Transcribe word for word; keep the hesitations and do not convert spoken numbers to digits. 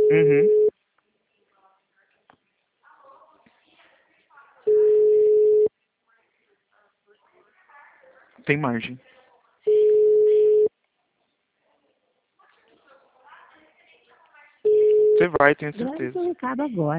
Uhum. Tem margem. Você vai, tenho Grave seu certeza. recado agora.